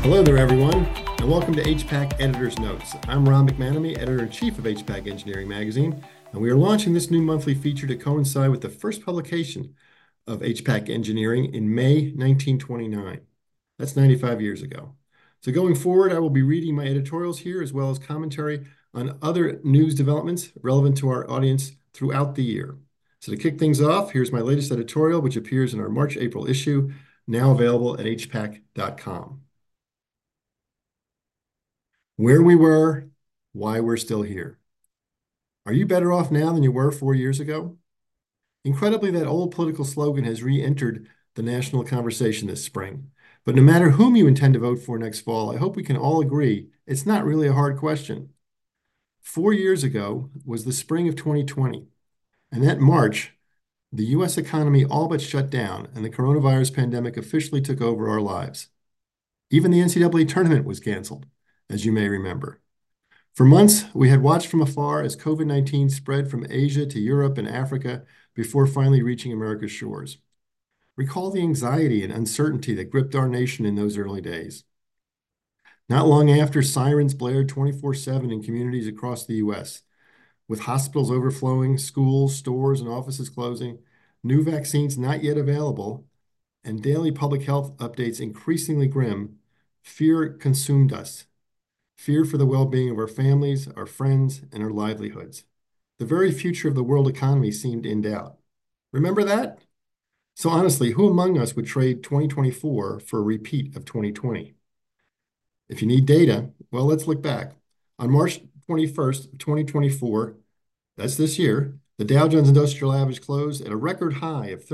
Hello there, everyone, and welcome to HPAC Editor's Notes. I'm Ron McManamy, Editor-in-Chief of HPAC Engineering Magazine, and we are launching this new monthly feature to coincide with the first publication of HPAC Engineering in May 1929. That's 95 years ago. So going forward, I will be reading my editorials here as well as commentary on other news developments relevant to our audience throughout the year. So to kick things off, here's my latest editorial, which appears in our March-April issue, now available at hpac.com. Where we were, why we're still here. Are you better off now than you were 4 years ago? Incredibly, that old political slogan has re-entered the national conversation this spring. But no matter whom you intend to vote for next fall, I hope we can all agree it's not really a hard question. 4 years ago was the spring of 2020, and that March, the U.S. economy all but shut down, and the coronavirus pandemic officially took over our lives. Even the NCAA tournament was canceled, as you may remember. For months, we had watched from afar as COVID-19 spread from Asia to Europe and Africa before finally reaching America's shores. Recall the anxiety and uncertainty that gripped our nation in those early days. Not long after, sirens blared 24/7 in communities across the U.S., with hospitals overflowing, schools, stores, and offices closing, new vaccines not yet available, and daily public health updates increasingly grim. Fear consumed us. Fear for the well-being of our families, our friends, and our livelihoods. The very future of the world economy seemed in doubt. Remember that? So honestly, who among us would trade 2024 for a repeat of 2020? If you need data, well, let's look back. On March 21st, 2024, that's this year, the Dow Jones Industrial Average closed at a record high of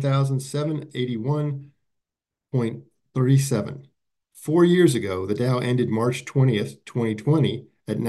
39,781.37. 4 years ago, the Dow ended March 20th, 2020 at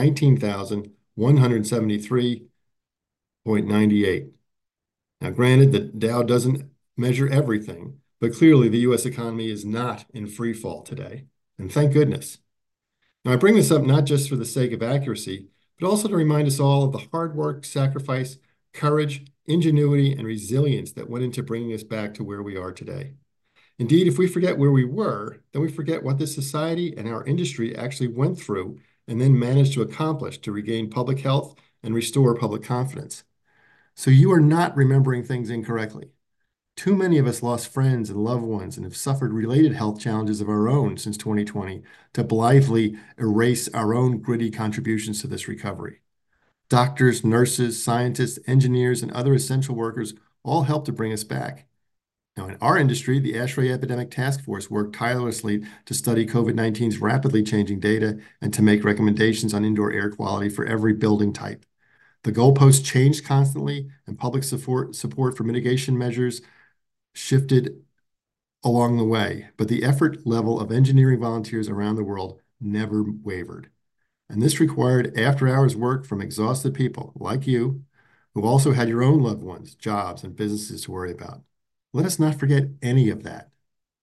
19,173.98. Now, granted, the Dow doesn't measure everything, but clearly the U.S. economy is not in free fall today, and thank goodness. Now, I bring this up not just for the sake of accuracy, but also to remind us all of the hard work, sacrifice, courage, ingenuity, and resilience that went into bringing us back to where we are today. Indeed, if we forget where we were, then we forget what this society and our industry actually went through and then managed to accomplish to regain public health and restore public confidence. So you are not remembering things incorrectly. Too many of us lost friends and loved ones and have suffered related health challenges of our own since 2020 to blithely erase our own gritty contributions to this recovery. Doctors, nurses, scientists, engineers, and other essential workers all helped to bring us back. Now, in our industry, the ASHRAE Epidemic Task Force worked tirelessly to study COVID-19's rapidly changing data and to make recommendations on indoor air quality for every building type. The goalposts changed constantly, and public support for mitigation measures shifted along the way, but the effort level of engineering volunteers around the world never wavered. And this required after-hours work from exhausted people like you, who also had your own loved ones, jobs, and businesses to worry about. Let us not forget any of that.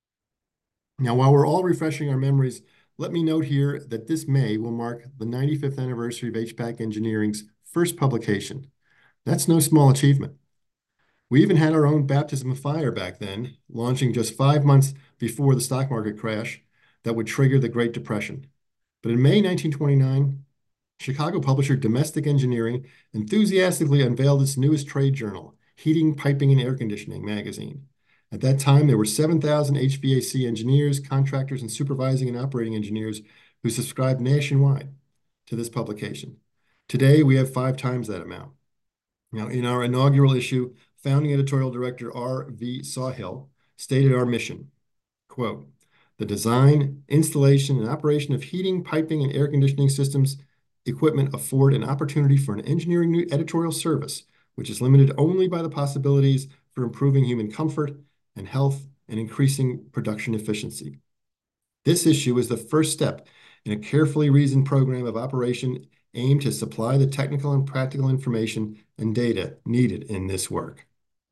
Now, while we're all refreshing our memories, let me note here that this May will mark the 95th anniversary of HPAC Engineering's first publication. That's no small achievement. We even had our own baptism of fire back then, launching just 5 months before the stock market crash that would trigger the Great Depression. But in May 1929, Chicago publisher Domestic Engineering enthusiastically unveiled its newest trade journal, Heating, Piping, and Air Conditioning magazine. At that time, there were 7,000 HVAC engineers, contractors, and supervising and operating engineers who subscribed nationwide to this publication. Today, we have 5 times that amount. Now, in our inaugural issue, founding editorial director R.V. Sawhill stated our mission, quote, "The design, installation, and operation of heating, piping, and air conditioning systems equipment afford an opportunity for an engineering new editorial service, which is limited only by the possibilities for improving human comfort and health and increasing production efficiency. This issue is the first step in a carefully reasoned program of operation aimed to supply the technical and practical information and data needed in this work."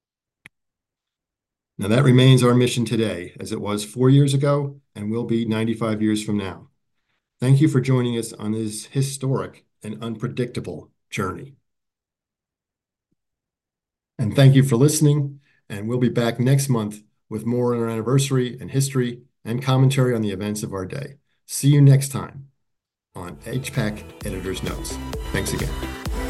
Now that remains our mission today, as it was 4 years ago and will be 95 years from now. Thank you for joining us on this historic and unpredictable journey. And thank you for listening, and we'll be back next month with more on our anniversary and history and commentary on the events of our day. See you next time on HPAC Editor's Notes. Thanks again.